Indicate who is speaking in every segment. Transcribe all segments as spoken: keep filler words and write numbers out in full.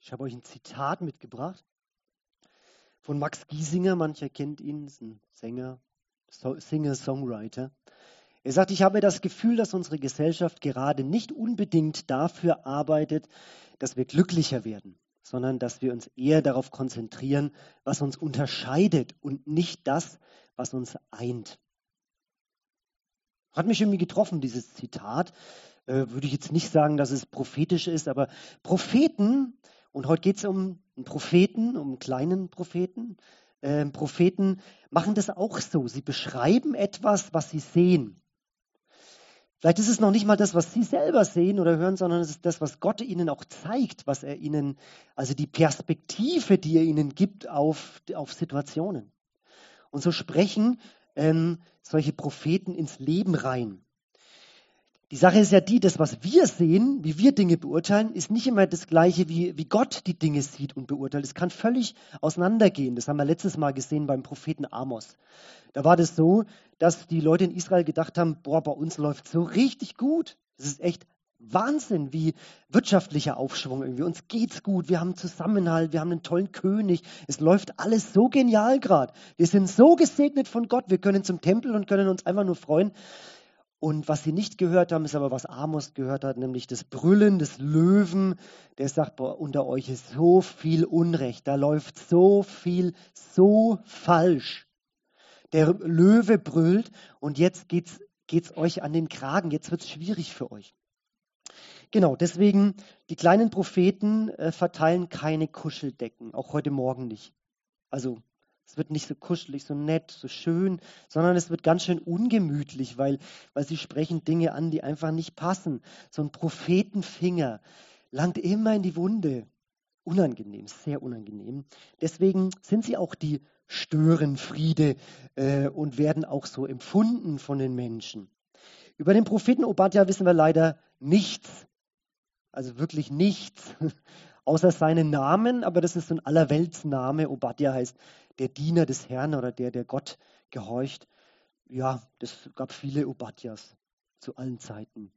Speaker 1: Ich habe euch ein Zitat mitgebracht von Max Giesinger. Mancher kennt ihn, ist ein Sänger, So- Singer-Songwriter. Er sagt, ich habe das Gefühl, dass unsere Gesellschaft gerade nicht unbedingt dafür arbeitet, dass wir glücklicher werden, sondern dass wir uns eher darauf konzentrieren, was uns unterscheidet und nicht das, was uns eint. Hat mich irgendwie getroffen, dieses Zitat. Äh, würde ich jetzt nicht sagen, dass es prophetisch ist, aber Propheten, und heute geht es um einen Propheten, um einen kleinen Propheten, äh, Propheten machen das auch so. Sie beschreiben etwas, was sie sehen. Vielleicht ist es noch nicht mal das, was sie selber sehen oder hören, sondern es ist das, was Gott ihnen auch zeigt, was er ihnen, also die Perspektive, die er ihnen gibt auf, auf Situationen. Und so sprechen ähm, solche Propheten ins Leben rein. Die Sache ist ja die, das, was wir sehen, wie wir Dinge beurteilen, ist nicht immer das Gleiche, wie, wie Gott die Dinge sieht und beurteilt. Es kann völlig auseinandergehen. Das haben wir letztes Mal gesehen beim Propheten Amos. Da war das so, dass die Leute in Israel gedacht haben, boah, bei uns läuft so richtig gut. Das ist echt Wahnsinn, wie wirtschaftlicher Aufschwung irgendwie. Uns geht's gut, wir haben Zusammenhalt, wir haben einen tollen König. Es läuft alles so genial gerade. Wir sind so gesegnet von Gott, wir können zum Tempel und können uns einfach nur freuen. Und was sie nicht gehört haben, ist aber, was Amos gehört hat, nämlich das Brüllen des Löwen. Der sagt, boah, unter euch ist so viel Unrecht, da läuft so viel so falsch. Der Löwe brüllt und jetzt geht's, geht's euch an den Kragen, jetzt wird's schwierig für euch. Genau, deswegen, die kleinen Propheten äh, verteilen keine Kuscheldecken, auch heute Morgen nicht. Also es wird nicht so kuschelig, so nett, so schön, sondern es wird ganz schön ungemütlich, weil, weil sie sprechen Dinge an, die einfach nicht passen. So ein Prophetenfinger langt immer in die Wunde. Unangenehm, sehr unangenehm. Deswegen sind sie auch die Störenfriede äh, und werden auch so empfunden von den Menschen. Über den Propheten Obadja wissen wir leider nichts. Also wirklich nichts, außer seinen Namen, aber das ist so ein Allerweltsname. Obadja heißt der Diener des Herrn oder der, der Gott gehorcht. Ja, es gab viele Obadjas zu allen Zeiten.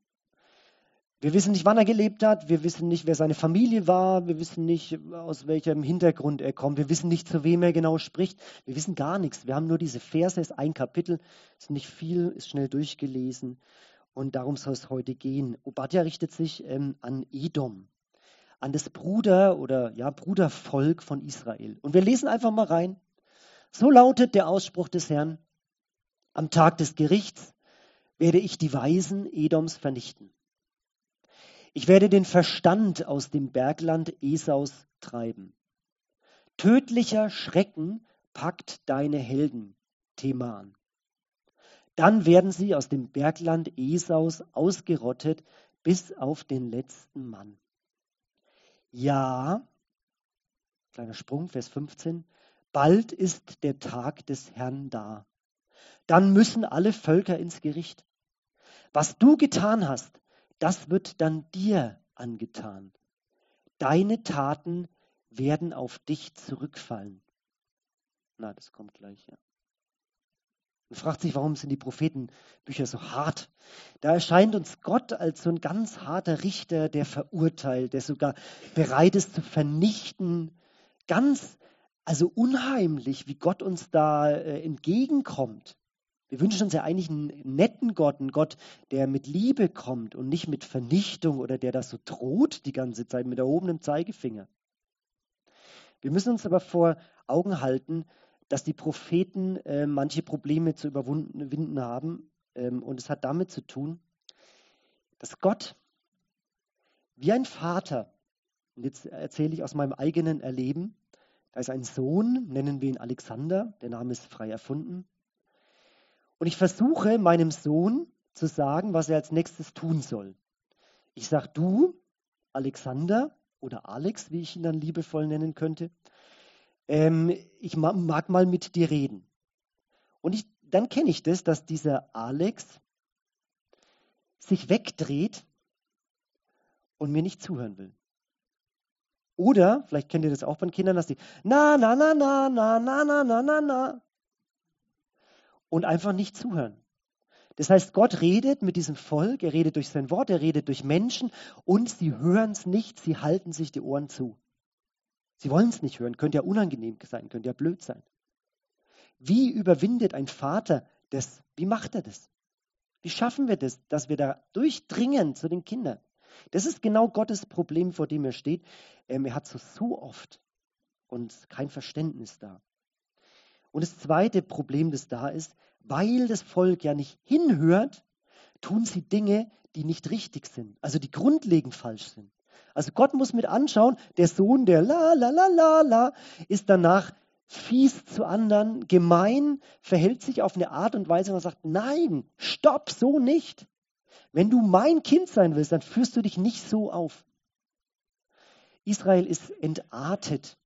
Speaker 1: Wir wissen nicht, wann er gelebt hat, wir wissen nicht, wer seine Familie war, wir wissen nicht, aus welchem Hintergrund er kommt, wir wissen nicht, zu wem er genau spricht, wir wissen gar nichts. Wir haben nur diese Verse, es ist ein Kapitel, ist nicht viel, ist schnell durchgelesen. Und darum soll es heute gehen. Obadja richtet sich ähm, an Edom, an das Bruder- oder ja, Brudervolk von Israel. Und wir lesen einfach mal rein. So lautet der Ausspruch des Herrn: Am Tag des Gerichts werde ich die Weisen Edoms vernichten. Ich werde den Verstand aus dem Bergland Esaus treiben. Tödlicher Schrecken packt deine Helden, Teman. Dann werden sie aus dem Bergland Esaus ausgerottet bis auf den letzten Mann. Ja, kleiner Sprung, Vers fünfzehn, bald ist der Tag des Herrn da. Dann müssen alle Völker ins Gericht. Was du getan hast, das wird dann dir angetan. Deine Taten werden auf dich zurückfallen. Na, das kommt gleich, ja. Man fragt sich, warum sind die Prophetenbücher so hart? Da erscheint uns Gott als so ein ganz harter Richter, der verurteilt, der sogar bereit ist zu vernichten. Ganz, also unheimlich, wie Gott uns da äh, entgegenkommt. Wir wünschen uns ja eigentlich einen netten Gott, einen Gott, der mit Liebe kommt und nicht mit Vernichtung oder der das so droht die ganze Zeit mit erhobenem Zeigefinger. Wir müssen uns aber vor Augen halten, dass die Propheten äh, manche Probleme zu überwinden haben. Ähm, und es hat damit zu tun, dass Gott wie ein Vater, und jetzt erzähle ich aus meinem eigenen Erleben, da ist ein Sohn, nennen wir ihn Alexander, der Name ist frei erfunden. Und ich versuche meinem Sohn zu sagen, was er als nächstes tun soll. Ich sage, du, Alexander oder Alex, wie ich ihn dann liebevoll nennen könnte, Ähm, ich mag mal mit dir reden. Und ich, dann kenne ich das, dass dieser Alex sich wegdreht und mir nicht zuhören will. Oder, vielleicht kennt ihr das auch bei Kindern, dass die na, na, na, na, na, na, na, na, na, na und einfach nicht zuhören. Das heißt, Gott redet mit diesem Volk, er redet durch sein Wort, er redet durch Menschen und sie hören es nicht, sie halten sich die Ohren zu. Sie wollen es nicht hören, könnte ja unangenehm sein, könnte ja blöd sein. Wie überwindet ein Vater das? Wie macht er das? Wie schaffen wir das, dass wir da durchdringen zu den Kindern? Das ist genau Gottes Problem, vor dem er steht. Ähm, er hat so, so oft und kein Verständnis da. Und das zweite Problem, das da ist, weil das Volk ja nicht hinhört, tun sie Dinge, die nicht richtig sind, also die grundlegend falsch sind. Also Gott muss mit anschauen, der Sohn, der la la la la la, ist danach fies zu anderen, gemein, verhält sich auf eine Art und Weise, wo man sagt, nein, stopp, so nicht. Wenn du mein Kind sein willst, dann führst du dich nicht so auf. Israel ist entartet.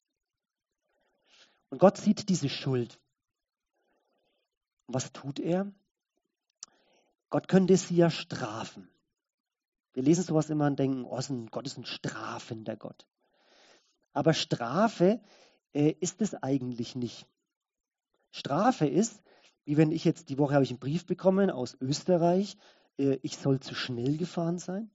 Speaker 1: Und Gott sieht diese Schuld. Und was tut er? Gott könnte sie ja strafen. Wir lesen sowas immer und denken, oh, Gott ist ein strafender Gott. Aber Strafe äh, ist es eigentlich nicht. Strafe ist, wie wenn ich jetzt, die Woche habe ich einen Brief bekommen aus Österreich, äh, ich soll zu schnell gefahren sein.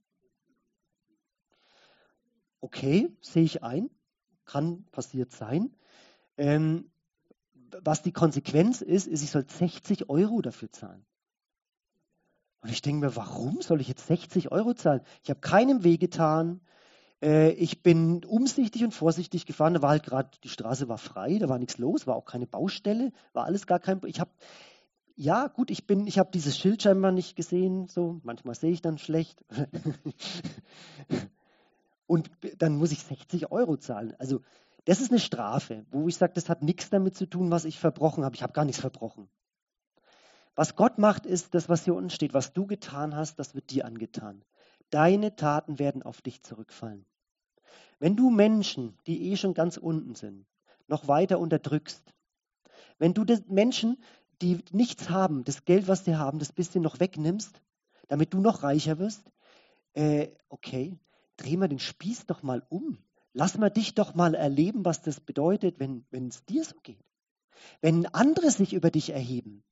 Speaker 1: Okay, sehe ich ein, kann passiert sein. Ähm, was die Konsequenz ist, ist, ich soll sechzig Euro dafür zahlen. Und ich denke mir, warum soll ich jetzt sechzig Euro zahlen? Ich habe keinem wehgetan. Äh, ich bin umsichtig und vorsichtig gefahren. Da war halt gerade, die Straße war frei, da war nichts los, war auch keine Baustelle, war alles gar kein. Ich habe, ja gut, ich bin, ich habe dieses Schild scheinbar nicht gesehen. So, manchmal sehe ich dann schlecht. Und dann muss ich sechzig Euro zahlen. Also das ist eine Strafe, wo ich sage, das hat nichts damit zu tun, was ich verbrochen habe. Ich habe gar nichts verbrochen. Was Gott macht, ist das, was hier unten steht. Was du getan hast, das wird dir angetan. Deine Taten werden auf dich zurückfallen. Wenn du Menschen, die eh schon ganz unten sind, noch weiter unterdrückst, wenn du den Menschen, die nichts haben, das Geld, was sie haben, das bisschen noch wegnimmst, damit du noch reicher wirst, äh, okay, dreh mal den Spieß doch mal um. Lass mal dich doch mal erleben, was das bedeutet, wenn wenn es dir so geht. Wenn andere sich über dich erheben.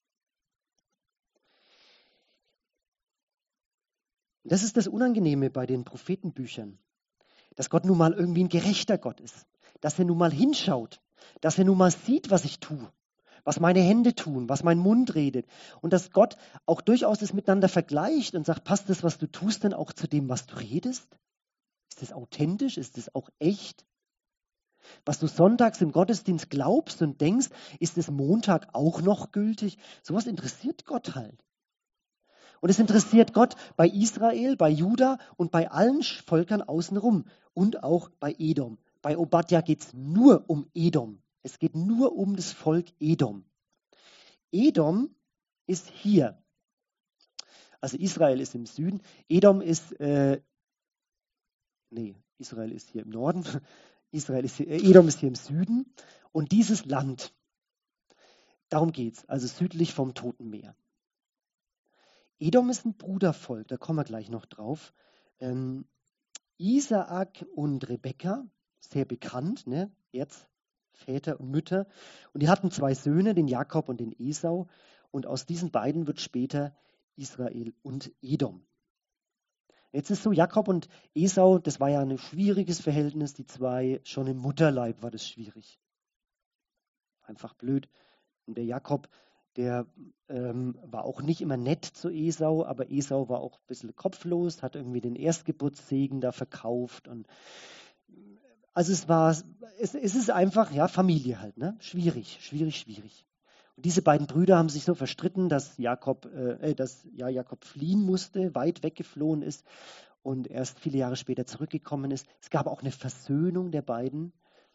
Speaker 1: Das ist das Unangenehme bei den Prophetenbüchern, dass Gott nun mal irgendwie ein gerechter Gott ist, dass er nun mal hinschaut, dass er nun mal sieht, was ich tue, was meine Hände tun, was mein Mund redet und dass Gott auch durchaus es miteinander vergleicht und sagt, passt das, was du tust, denn auch zu dem, was du redest? Ist das authentisch? Ist das auch echt? Was du sonntags im Gottesdienst glaubst und denkst, ist es Montag auch noch gültig? Sowas interessiert Gott halt. Und es interessiert Gott bei Israel, bei Juda und bei allen Völkern außenrum und auch bei Edom. Bei Obadja geht es nur um Edom. Es geht nur um das Volk Edom. Edom ist hier. Also Israel ist im Süden. Edom ist, äh, nee, Israel ist hier im Norden. Israel ist hier, äh, Edom ist hier im Süden. Und dieses Land, darum geht es, also südlich vom Toten Meer. Edom ist ein Brudervolk, da kommen wir gleich noch drauf. Ähm, Isaak und Rebekka, sehr bekannt, ne? Erzväter und Mütter. Und die hatten zwei Söhne, den Jakob und den Esau. Und aus diesen beiden wird später Israel und Edom. Jetzt ist so, Jakob und Esau, das war ja ein schwieriges Verhältnis, die zwei, schon im Mutterleib war das schwierig. Einfach blöd. Und der Jakob, der ähm, war auch nicht immer nett zu Esau, aber Esau war auch ein bisschen kopflos, hat irgendwie den Erstgeburtssegen da verkauft. Und also es war, es, es ist einfach, ja, Familie halt, ne? Schwierig, schwierig, schwierig. Und diese beiden Brüder haben sich so verstritten, dass Jakob, äh, dass ja, Jakob fliehen musste, weit weggeflohen ist und erst viele Jahre später zurückgekommen ist. Es gab auch eine Versöhnung der beiden.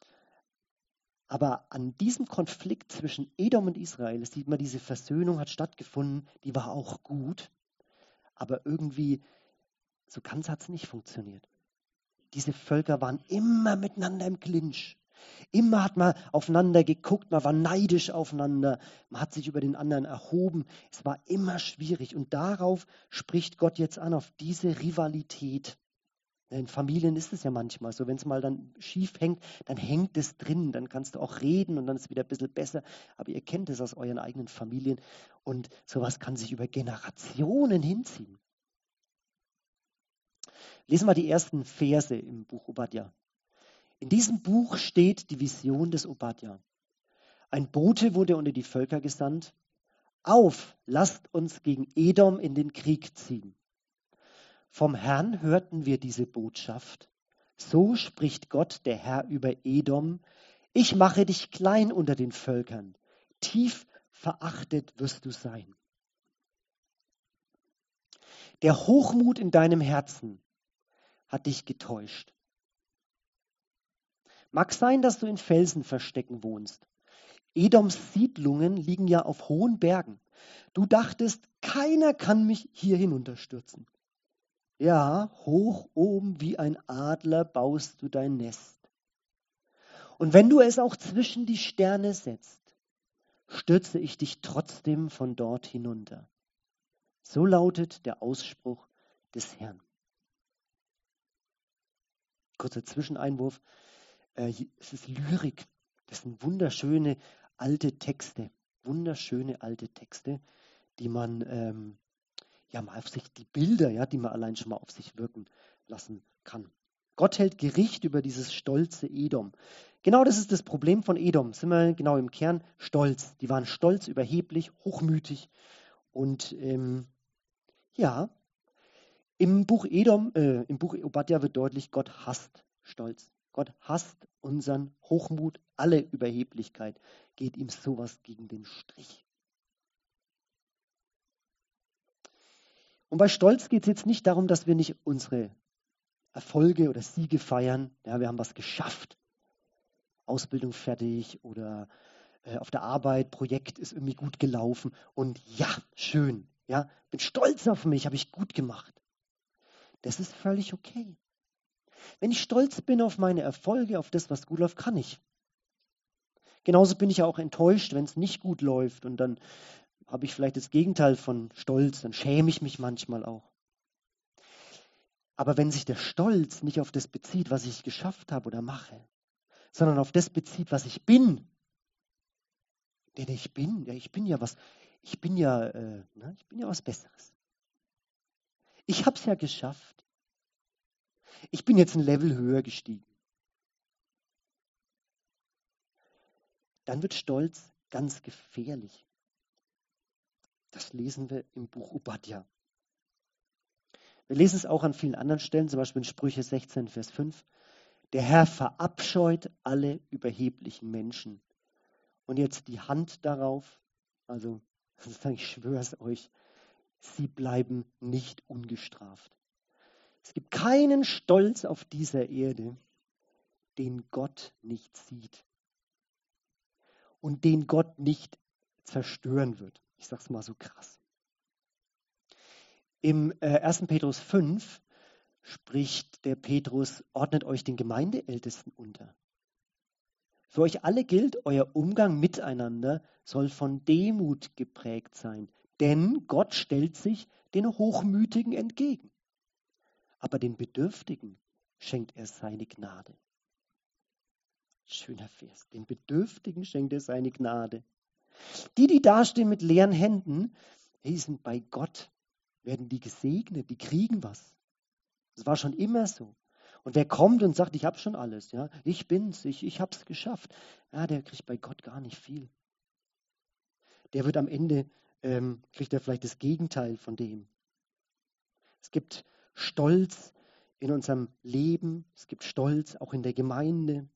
Speaker 1: Aber an diesem Konflikt zwischen Edom und Israel, das sieht man, diese Versöhnung hat stattgefunden, die war auch gut, aber irgendwie, so ganz hat es nicht funktioniert. Diese Völker waren immer miteinander im Clinch. Immer hat man aufeinander geguckt, man war neidisch aufeinander, man hat sich über den anderen erhoben. Es war immer schwierig und darauf spricht Gott jetzt an, auf diese Rivalität. In Familien ist es ja manchmal so, wenn es mal dann schief hängt, dann hängt es drin, dann kannst du auch reden und dann ist es wieder ein bisschen besser. Aber ihr kennt es aus euren eigenen Familien und sowas kann sich über Generationen hinziehen. Lesen wir die ersten Verse im Buch Obadja. In diesem Buch steht die Vision des Obadja. Ein Bote wurde unter die Völker gesandt. Auf, lasst uns gegen Edom in den Krieg ziehen. Vom Herrn hörten wir diese Botschaft. So spricht Gott, der Herr, über Edom. Ich mache dich klein unter den Völkern. Tief verachtet wirst du sein. Der Hochmut in deinem Herzen hat dich getäuscht. Mag sein, dass du in Felsenverstecken wohnst. Edoms Siedlungen liegen ja auf hohen Bergen. Du dachtest, keiner kann mich hier hinunterstürzen. Ja, hoch oben wie ein Adler baust du dein Nest. Und wenn du es auch zwischen die Sterne setzt, stürze ich dich trotzdem von dort hinunter. So lautet der Ausspruch des Herrn. Kurzer Zwischeneinwurf. Äh, es ist Lyrik. Das sind wunderschöne alte Texte. Wunderschöne alte Texte, die man ähm, ja mal auf sich, die Bilder, ja, die man allein schon mal auf sich wirken lassen kann. Gott hält Gericht über dieses stolze Edom. Genau das ist das Problem von Edom. Sind wir genau im Kern? Stolz. Die waren stolz, überheblich, hochmütig. Und ähm, ja, im Buch Edom, äh, im Buch Obadja wird deutlich, Gott hasst Stolz. Gott hasst unseren Hochmut, alle Überheblichkeit. Geht ihm sowas gegen den Strich. Und bei Stolz geht es jetzt nicht darum, dass wir nicht unsere Erfolge oder Siege feiern. Ja, wir haben was geschafft. Ausbildung fertig oder äh, auf der Arbeit, Projekt ist irgendwie gut gelaufen. Und ja, schön. Ja, bin stolz auf mich, habe ich gut gemacht. Das ist völlig okay. Wenn ich stolz bin auf meine Erfolge, auf das, was gut läuft, kann ich. Genauso bin ich ja auch enttäuscht, wenn es nicht gut läuft. Und dann habe ich vielleicht das Gegenteil von Stolz, dann schäme ich mich manchmal auch. Aber wenn sich der Stolz nicht auf das bezieht, was ich geschafft habe oder mache, sondern auf das bezieht, was ich bin, denn ich bin, ja, ich bin ja was, ich bin ja, äh, ne, ich bin ja was Besseres. Ich habe es ja geschafft. Ich bin jetzt ein Level höher gestiegen. Dann wird Stolz ganz gefährlich. Das lesen wir im Buch Obadja. Wir lesen es auch an vielen anderen Stellen, zum Beispiel in Sprüche sechzehn, Vers fünf. Der Herr verabscheut alle überheblichen Menschen. Und jetzt die Hand darauf, also ich schwöre es euch, sie bleiben nicht ungestraft. Es gibt keinen Stolz auf dieser Erde, den Gott nicht sieht und den Gott nicht zerstören wird. Ich sage es mal so krass. Im äh, ersten Petrus fünf spricht der Petrus, ordnet euch den Gemeindeältesten unter. Für euch alle gilt, euer Umgang miteinander soll von Demut geprägt sein, denn Gott stellt sich den Hochmütigen entgegen. Aber den Bedürftigen schenkt er seine Gnade. Schöner Vers. Den Bedürftigen schenkt er seine Gnade. Die, die dastehen mit leeren Händen, die sind bei Gott, werden die gesegnet, die kriegen was. Das war schon immer so. Und wer kommt und sagt, ich habe schon alles, ja, ich bin's, ich, ich habe es geschafft, ja, der kriegt bei Gott gar nicht viel. Der wird am Ende, ähm, kriegt er vielleicht das Gegenteil von dem. Es gibt Stolz in unserem Leben, es gibt Stolz auch in der Gemeinde.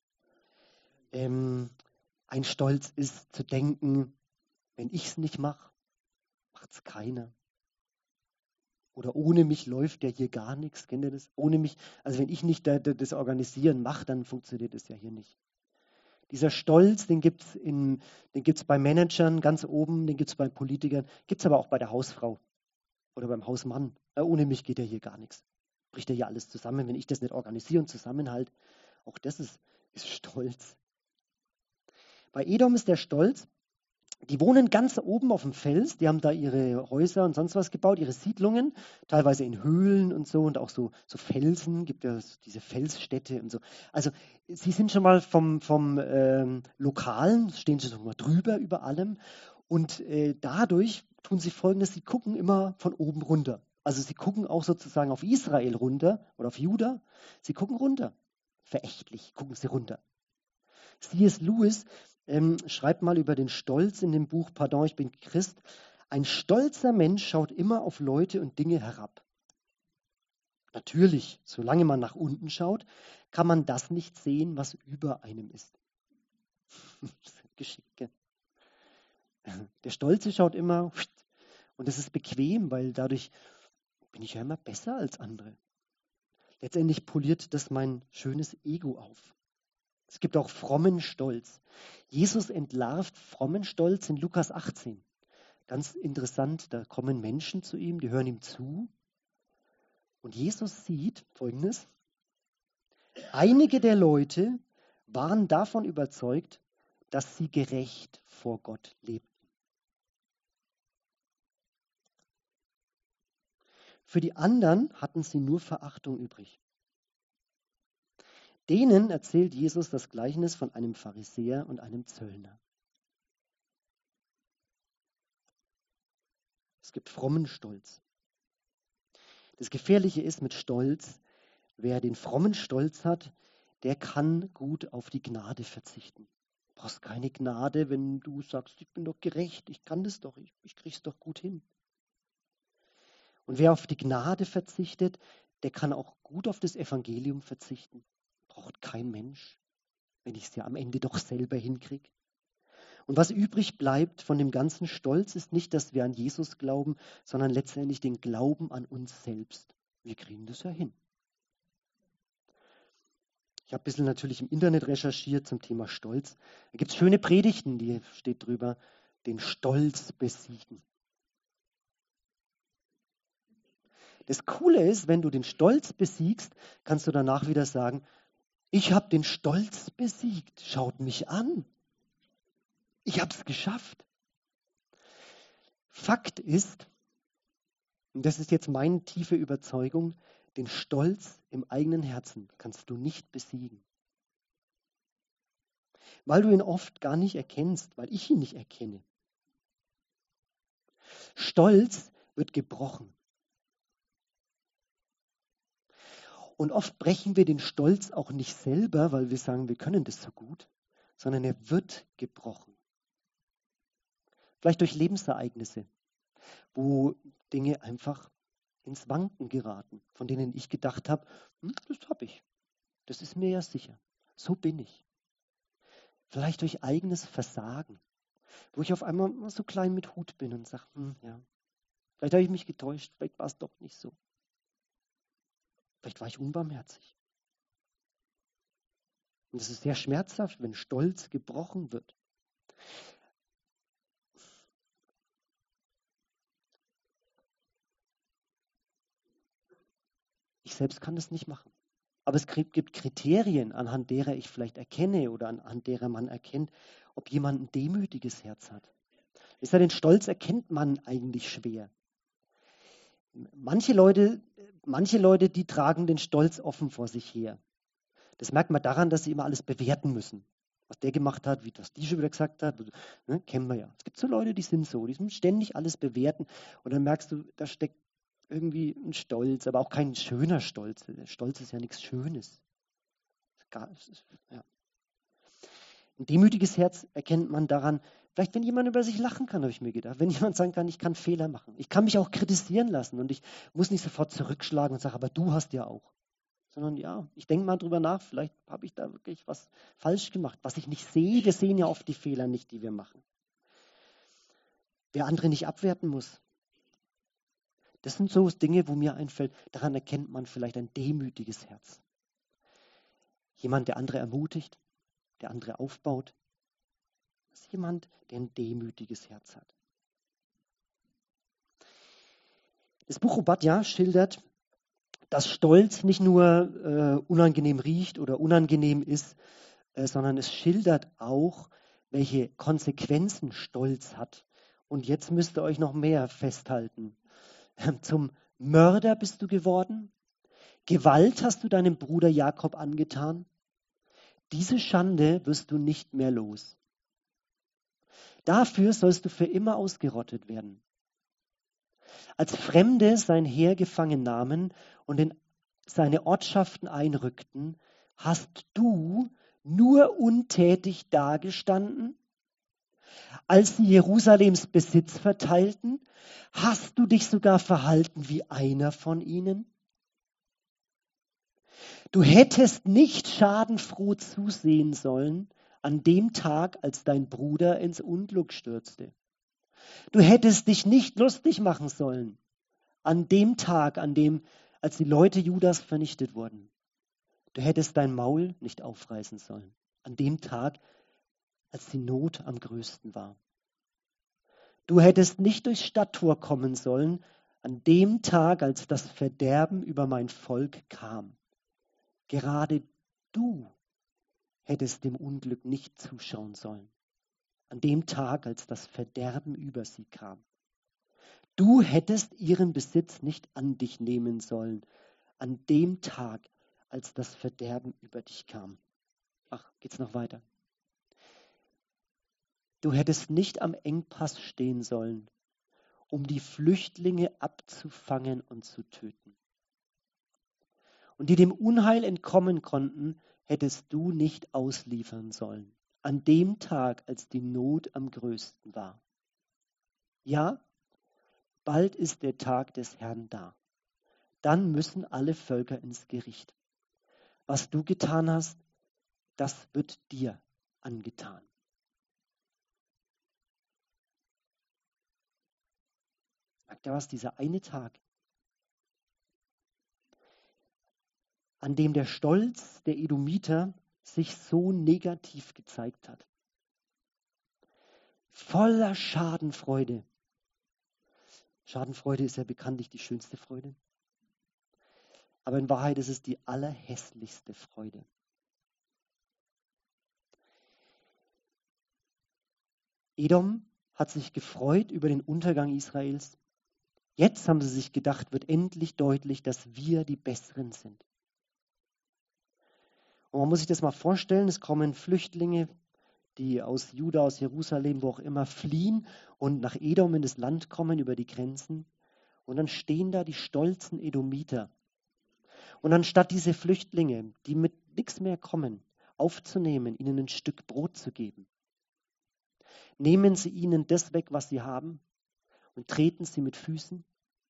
Speaker 1: Ähm, ein Stolz ist zu denken, wenn ich es nicht mache, macht es keiner. Oder ohne mich läuft ja hier gar nichts, kennt ihr das? Ohne mich, also wenn ich nicht da, da, das Organisieren mache, dann funktioniert das ja hier nicht. Dieser Stolz, den gibt es den gibt's bei Managern ganz oben, den gibt es bei Politikern, gibt es aber auch bei der Hausfrau oder beim Hausmann. Ja, ohne mich geht ja hier gar nichts. Bricht ja hier alles zusammen, wenn ich das nicht organisiere und zusammenhalte. Auch das ist, ist Stolz. Bei Edom ist der Stolz, die wohnen ganz oben auf dem Fels, die haben da ihre Häuser und sonst was gebaut, ihre Siedlungen, teilweise in Höhlen und so und auch so, so Felsen, gibt ja diese Felsstädte und so. Also sie sind schon mal vom, vom ähm, Lokalen, stehen sie schon mal drüber über allem und äh, dadurch tun sie Folgendes, sie gucken immer von oben runter. Also sie gucken auch sozusagen auf Israel runter oder auf Juda, sie gucken runter. verächtlich, gucken sie runter. C S Lewis ähm, schreibt mal über den Stolz in dem Buch Pardon, ich bin Christ. Ein stolzer Mensch schaut immer auf Leute und Dinge herab. Natürlich, solange man nach unten schaut, kann man das nicht sehen, was über einem ist. Geschickt, gell? Der Stolze schaut immer und das ist bequem, weil dadurch bin ich ja immer besser als andere. Letztendlich poliert das mein schönes Ego auf. Es gibt auch frommen Stolz. Jesus entlarvt frommen Stolz in Lukas achtzehn. Ganz interessant, da kommen Menschen zu ihm, die hören ihm zu. Und Jesus sieht Folgendes. Einige der Leute waren davon überzeugt, dass sie gerecht vor Gott lebten. Für die anderen hatten sie nur Verachtung übrig. Denen erzählt Jesus das Gleichnis von einem Pharisäer und einem Zöllner. Es gibt frommen Stolz. Das Gefährliche ist mit Stolz, wer den frommen Stolz hat, der kann gut auf die Gnade verzichten. Du brauchst keine Gnade, wenn du sagst, ich bin doch gerecht, ich kann das doch, ich, ich krieg's doch gut hin. Und wer auf die Gnade verzichtet, der kann auch gut auf das Evangelium verzichten. Braucht kein Mensch, wenn ich es ja am Ende doch selber hinkriege. Und was übrig bleibt von dem ganzen Stolz ist nicht, dass wir an Jesus glauben, sondern letztendlich den Glauben an uns selbst. Wir kriegen das ja hin. Ich habe ein bisschen natürlich im Internet recherchiert zum Thema Stolz. Da gibt es schöne Predigten, die steht drüber, den Stolz besiegen. Das Coole ist, wenn du den Stolz besiegst, kannst du danach wieder sagen, ich habe den Stolz besiegt, schaut mich an. Ich habe es geschafft. Fakt ist, und das ist jetzt meine tiefe Überzeugung, den Stolz im eigenen Herzen kannst du nicht besiegen. Weil du ihn oft gar nicht erkennst, weil ich ihn nicht erkenne. Stolz wird gebrochen. Und oft brechen wir den Stolz auch nicht selber, weil wir sagen, wir können das so gut, sondern er wird gebrochen. Vielleicht durch Lebensereignisse, wo Dinge einfach ins Wanken geraten, von denen ich gedacht habe, hm, das habe ich, das ist mir ja sicher, so bin ich. Vielleicht durch eigenes Versagen, wo ich auf einmal so klein mit Hut bin und sage, hm, ja, vielleicht habe ich mich getäuscht, vielleicht war es doch nicht so. Vielleicht war ich unbarmherzig. Und es ist sehr schmerzhaft, wenn Stolz gebrochen wird. Ich selbst kann das nicht machen. Aber es gibt Kriterien, anhand derer ich vielleicht erkenne oder anhand derer man erkennt, ob jemand ein demütiges Herz hat. Ist ja, den Stolz erkennt man eigentlich schwer. Manche Leute, manche Leute, die tragen den Stolz offen vor sich her. Das merkt man daran, dass sie immer alles bewerten müssen. Was der gemacht hat, wie das die schon wieder gesagt hat, ne, kennen wir ja. Es gibt so Leute, die sind so, die müssen ständig alles bewerten. Und dann merkst du, da steckt irgendwie ein Stolz, aber auch kein schöner Stolz. Stolz ist ja nichts Schönes. Gar, ja. Ein demütiges Herz erkennt man daran, vielleicht wenn jemand über sich lachen kann, habe ich mir gedacht. Wenn jemand sagen kann, ich kann Fehler machen. Ich kann mich auch kritisieren lassen und ich muss nicht sofort zurückschlagen und sagen, aber du hast ja auch. Sondern ja, ich denke mal drüber nach, vielleicht habe ich da wirklich was falsch gemacht, was ich nicht sehe. Wir sehen ja oft die Fehler nicht, die wir machen. Wer andere nicht abwerten muss. Das sind so Dinge, wo mir einfällt, daran erkennt man vielleicht ein demütiges Herz. Jemand, der andere ermutigt, der andere aufbaut. Das ist jemand, der ein demütiges Herz hat. Das Buch Obadja schildert, dass Stolz nicht nur äh, unangenehm riecht oder unangenehm ist, äh, sondern es schildert auch, welche Konsequenzen Stolz hat. Und jetzt müsst ihr euch noch mehr festhalten. Zum Mörder bist du geworden. Gewalt hast du deinem Bruder Jakob angetan. Diese Schande wirst du nicht mehr los. Dafür sollst du für immer ausgerottet werden. Als Fremde sein Heer gefangen nahmen und in seine Ortschaften einrückten, Hast du nur untätig dagestanden, als sie Jerusalems Besitz verteilten? Hast du dich sogar verhalten wie einer von ihnen? Du hättest nicht schadenfroh zusehen sollen an dem Tag, als dein Bruder ins Unglück stürzte. Du hättest dich nicht lustig machen sollen an dem Tag, an dem, als die Leute Judas vernichtet wurden. Du hättest dein Maul nicht aufreißen sollen an dem Tag, als die Not am größten war. Du hättest nicht durchs Stadttor kommen sollen an dem Tag, als das Verderben über mein Volk kam. Gerade du hättest dem Unglück nicht zuschauen sollen, an dem Tag, als das Verderben über sie kam. Du hättest ihren Besitz nicht an dich nehmen sollen, an dem Tag, als das Verderben über dich kam. Ach, geht's noch weiter? Du hättest nicht am Engpass stehen sollen, um die Flüchtlinge abzufangen und zu töten. Und die dem Unheil entkommen konnten, hättest du nicht ausliefern sollen, an dem Tag, als die Not am größten war. Ja, bald ist der Tag des Herrn da. Dann müssen alle Völker ins Gericht. Was du getan hast, das wird dir angetan. Merkt ihr was? Dieser eine Tag, an dem der Stolz der Edomiter sich so negativ gezeigt hat. Voller Schadenfreude. Schadenfreude ist ja bekanntlich die schönste Freude. Aber in Wahrheit ist es die allerhässlichste Freude. Edom hat sich gefreut über den Untergang Israels. Jetzt haben sie sich gedacht, wird endlich deutlich, dass wir die Besseren sind. Und man muss sich das mal vorstellen, es kommen Flüchtlinge, die aus Juda, aus Jerusalem, wo auch immer, fliehen und nach Edom in das Land kommen, über die Grenzen. Und dann stehen da die stolzen Edomiter. Und anstatt diese Flüchtlinge, die mit nichts mehr kommen, aufzunehmen, ihnen ein Stück Brot zu geben, nehmen sie ihnen das weg, was sie haben, und treten sie mit Füßen.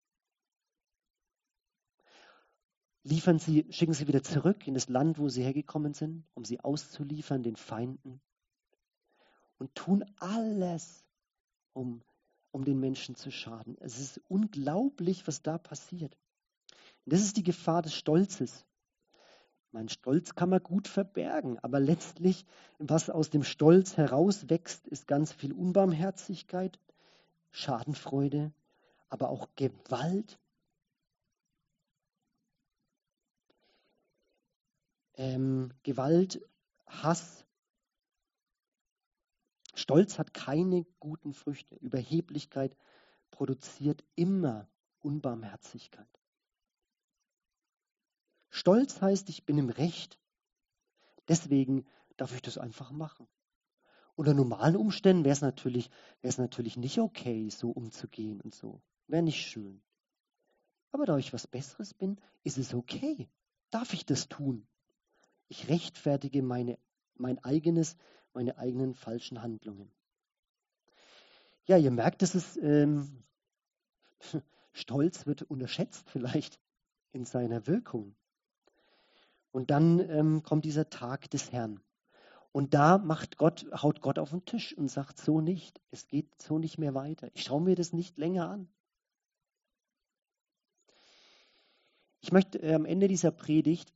Speaker 1: Liefern sie, schicken sie wieder zurück in das Land, wo sie hergekommen sind, um sie auszuliefern den Feinden. Und tun alles, um, um den Menschen zu schaden. Es ist unglaublich, was da passiert. Und das ist die Gefahr des Stolzes. Mein Stolz kann man gut verbergen, aber letztlich, was aus dem Stolz herauswächst, ist ganz viel Unbarmherzigkeit, Schadenfreude, aber auch Gewalt. Ähm, Gewalt, Hass. Stolz hat keine guten Früchte. Überheblichkeit produziert immer Unbarmherzigkeit. Stolz heißt, ich bin im Recht. Deswegen darf ich das einfach machen. Unter normalen Umständen wäre es natürlich, wäre es natürlich nicht okay, so umzugehen und so. Wäre nicht schön. Aber da ich was Besseres bin, ist es okay. Darf ich das tun? Ich rechtfertige meine, mein eigenes, meine eigenen falschen Handlungen. Ja, ihr merkt, dass es ähm, Stolz wird unterschätzt vielleicht in seiner Wirkung. Und dann ähm, kommt dieser Tag des Herrn. Und da macht Gott, haut Gott auf den Tisch und sagt, so nicht, es geht so nicht mehr weiter. Ich schaue mir das nicht länger an. Ich möchte äh, am Ende dieser Predigt,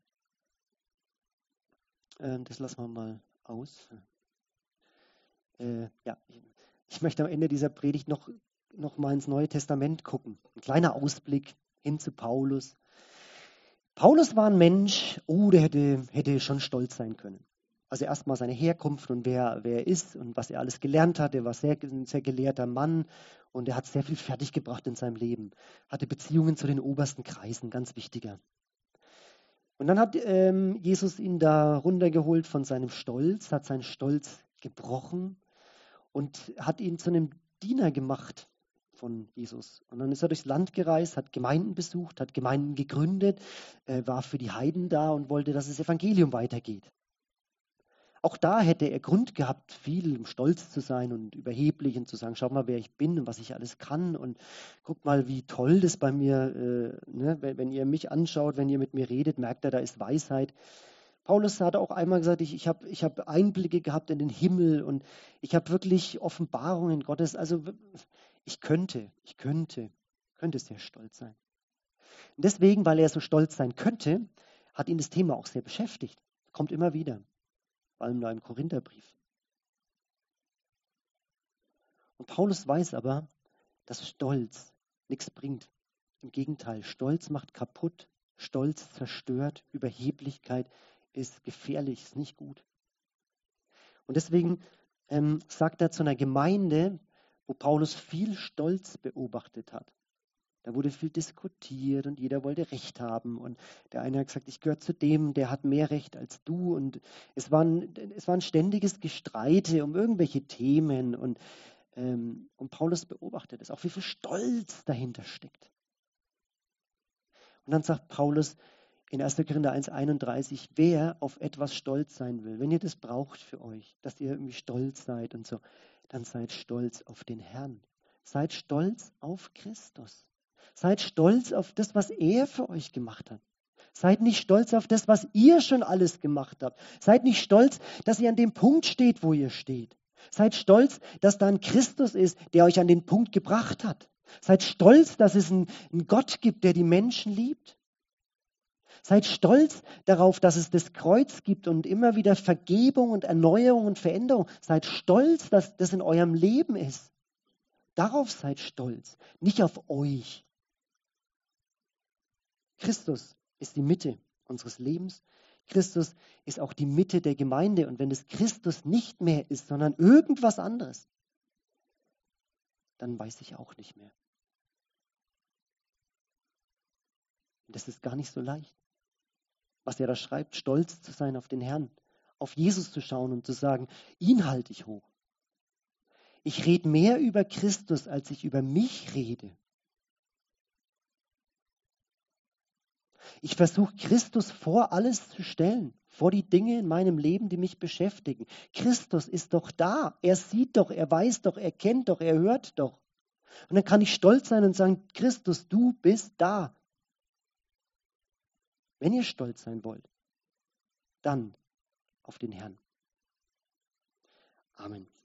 Speaker 1: äh, das lassen wir mal aus. Äh, ja, ich, ich möchte am Ende dieser Predigt noch, noch mal ins Neue Testament gucken. Ein kleiner Ausblick hin zu Paulus. Paulus war ein Mensch, oh, der hätte, hätte schon stolz sein können. Also erstmal seine Herkunft und wer, wer er ist und was er alles gelernt hat. Er war sehr, ein sehr gelehrter Mann und er hat sehr viel fertiggebracht in seinem Leben. Hatte Beziehungen zu den obersten Kreisen, ganz wichtiger. Und dann hat ähm, Jesus ihn da runtergeholt von seinem Stolz, hat seinen Stolz gebrochen und hat ihn zu einem Diener gemacht von Jesus. Und dann ist er durchs Land gereist, hat Gemeinden besucht, hat Gemeinden gegründet, äh, war für die Heiden da und wollte, dass das Evangelium weitergeht. Auch da hätte er Grund gehabt, viel stolz zu sein und überheblich und zu sagen, schau mal, wer ich bin und was ich alles kann und guck mal, wie toll das bei mir, äh, ne? wenn, wenn ihr mich anschaut, wenn ihr mit mir redet, merkt ihr, da ist Weisheit. Paulus hat auch einmal gesagt, ich, ich habe ich hab Einblicke gehabt in den Himmel und ich habe wirklich Offenbarungen Gottes. Also ich könnte, ich könnte, könnte sehr stolz sein. Und deswegen, weil er so stolz sein könnte, hat ihn das Thema auch sehr beschäftigt. Kommt immer wieder. Vor allem da im Korintherbrief. Und Paulus weiß aber, dass Stolz nichts bringt. Im Gegenteil, Stolz macht kaputt, Stolz zerstört, Überheblichkeit ist gefährlich, ist nicht gut. Und deswegen ähm, sagt er zu einer Gemeinde, wo Paulus viel Stolz beobachtet hat. Da wurde viel diskutiert und jeder wollte Recht haben. Und der eine hat gesagt, ich gehöre zu dem, der hat mehr Recht als du. Und es war ein, es war ein ständiges Gestreite um irgendwelche Themen. Und, ähm, und Paulus beobachtet es, auch wie viel Stolz dahinter steckt. Und dann sagt Paulus in erster Korinther eins einunddreißig, wer auf etwas stolz sein will, wenn ihr das braucht für euch, dass ihr irgendwie stolz seid und so, dann seid stolz auf den Herrn. Seid stolz auf Christus. Seid stolz auf das, was er für euch gemacht hat. Seid nicht stolz auf das, was ihr schon alles gemacht habt. Seid nicht stolz, dass ihr an dem Punkt steht, wo ihr steht. Seid stolz, dass da ein Christus ist, der euch an den Punkt gebracht hat. Seid stolz, dass es einen, einen Gott gibt, der die Menschen liebt. Seid stolz darauf, dass es das Kreuz gibt und immer wieder Vergebung und Erneuerung und Veränderung. Seid stolz, dass das in eurem Leben ist. Darauf seid stolz, nicht auf euch. Christus ist die Mitte unseres Lebens. Christus ist auch die Mitte der Gemeinde. Und wenn es Christus nicht mehr ist, sondern irgendwas anderes, dann weiß ich auch nicht mehr. Und das ist gar nicht so leicht. Was er da schreibt, stolz zu sein auf den Herrn, auf Jesus zu schauen und zu sagen, ihn halte ich hoch. Ich rede mehr über Christus, als ich über mich rede. Ich versuche Christus vor alles zu stellen, vor die Dinge in meinem Leben, die mich beschäftigen. Christus ist doch da. Er sieht doch, er weiß doch, er kennt doch, er hört doch. Und dann kann ich stolz sein und sagen, Christus, du bist da. Wenn ihr stolz sein wollt, dann auf den Herrn. Amen.